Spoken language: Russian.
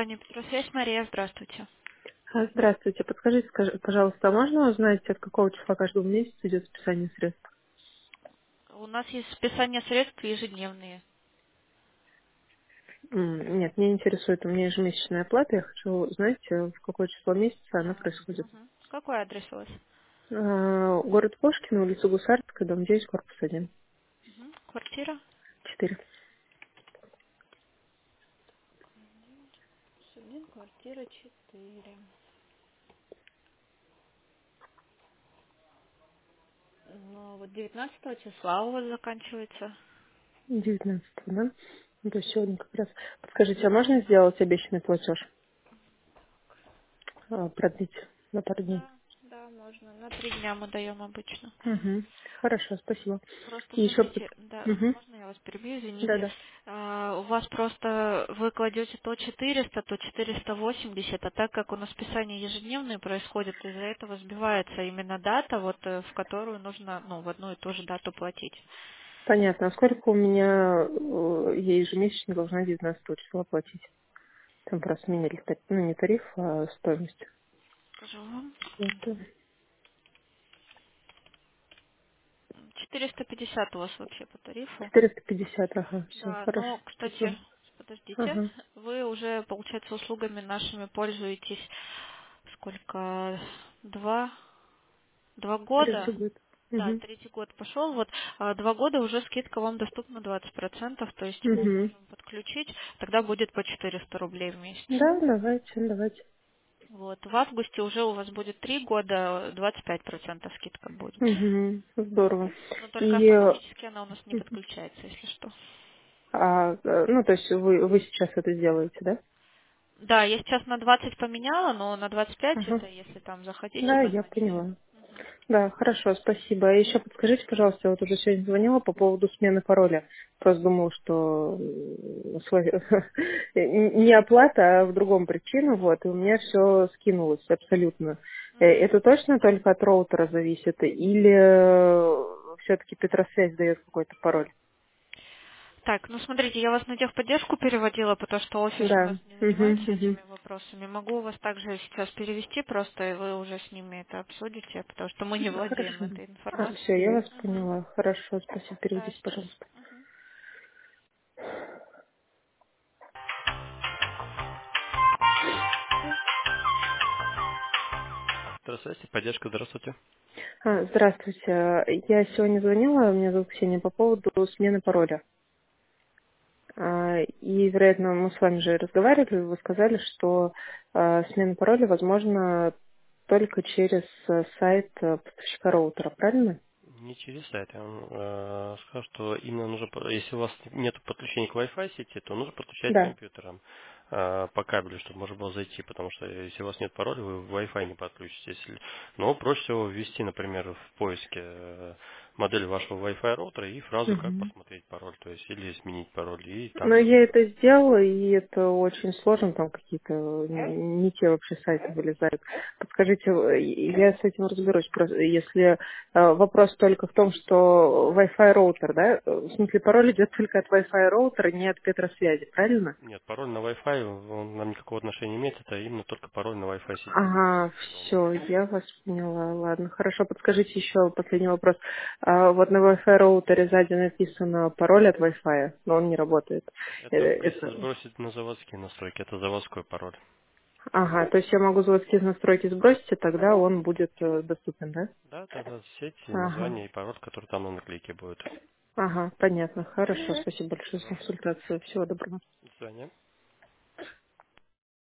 компания «Петросвязь». Мария, здравствуйте. Здравствуйте. Подскажите, пожалуйста, а можно узнать, от какого числа каждого месяца идет списание средств? У нас есть списание средств ежедневные. Нет, меня интересует, у меня ежемесячная оплата, я хочу узнать, в какое число месяца она происходит. Мгм. Какой адрес у вас? Город Пушкин, улица Гусарская, дом 9, корпус 1, Мгм. Квартира? 4. Один, квартира 4. Ну, вот 19 числа у вас заканчивается. 19, да? Ну, то есть сегодня как раз. Подскажите, а можно сделать обещанный платеж? Продлить на пару дней? Да, да, можно. На 3 дня мы даем обычно. Угу. Хорошо, спасибо. Просто И еще... смотрите, да, Угу. можно я вас перебью, извините. Да-да. У вас просто вы кладете то 400, то 480, а так как у нас списание ежедневное происходит, из-за этого сбивается именно дата, вот в которую нужно, ну, в одну и ту же дату платить. Понятно. А сколько у меня я ежемесячно должна 19 числа платить? Там просто меняли тариф, ну не тариф, а стоимость. Скажу вам. Это 450 у вас вообще по тарифу. 450, ага, все, Да, хорошо, но, кстати, спасибо. подождите, Ага, вы уже, получается, услугами нашими пользуетесь сколько? Два года? третий год. Да, Угу. третий год пошел. Вот 2 года уже скидка вам доступна 20%, то есть Угу. можем подключить, тогда будет по 400 рублей в месяц. Да, давайте. Вот. В августе уже у вас будет 3 года, 25% скидка будет. Угу. Здорово. Но только И, автоматически она у нас не мгм. подключается, если что. Ну, то есть вы сейчас это сделаете, да? Да, я сейчас на 20 поменяла, но на 25 Ага. это если там захотите, Да, я позвоните. поняла. Да, хорошо, спасибо. А еще подскажите, пожалуйста, я вот уже сегодня звонила по поводу смены пароля. Просто думала, что не оплата, а в другом причину, вот, и у меня все скинулось абсолютно. Это точно только от роутера зависит, или все-таки Петросвязь дает какой-то пароль? Так, ну смотрите, я вас на техподдержку переводила, потому что офис у Да. нас не Угу, занимается угу. этими вопросами. Могу вас также сейчас перевести просто, и вы уже с ними это обсудите, потому что мы не владеем Хорошо. этой Все, я информацией. вас Мгм. поняла. Хорошо, спасибо, Да, переведите, сейчас. пожалуйста. Здравствуйте, поддержка, здравствуйте. Здравствуйте. Я сегодня звонила, меня зовут Ксения, по поводу смены пароля. И, вероятно, мы с вами же разговаривали, вы сказали, что смена пароля возможна только через сайт поставщика роутера, правильно? Не через сайт. Я вам скажу, что именно нужно, если у вас нет подключения к Wi-Fi сети, то нужно подключать Да. компьютером по кабелю, чтобы можно было зайти, потому что если у вас нет пароля, вы Wi-Fi не подключите. Но проще всего ввести, например, в поиске модель вашего Wi-Fi роутера и фразу «Как Мгм. посмотреть пароль», то есть или изменить пароль, и Но там я это сделала, и это очень сложно, там какие-то не те вообще сайты вылезают. Подскажите, я с этим разберусь. Просто если вопрос только в том, что Wi-Fi роутер, да, в смысле пароль идет только от Wi-Fi роутера, не от Петросвязи, правильно? нет, пароль на Wi-Fi, он нам никакого отношения не имеет, это именно только пароль на Wi-Fi сети Ага, дома. все, я вас поняла. Ладно, хорошо, подскажите еще последний вопрос. Вот на Wi-Fi роутере сзади написано пароль от Wi-Fi, но он не работает. Это если Это... сбросить на заводские настройки, это заводской пароль. Ага, то есть я могу заводские настройки сбросить, и тогда он будет доступен, да? Да, тогда сеть и Ага, название и пароль, который там на наклейке будет. ага, понятно. Хорошо, спасибо большое за консультацию. Всего доброго. До свидания.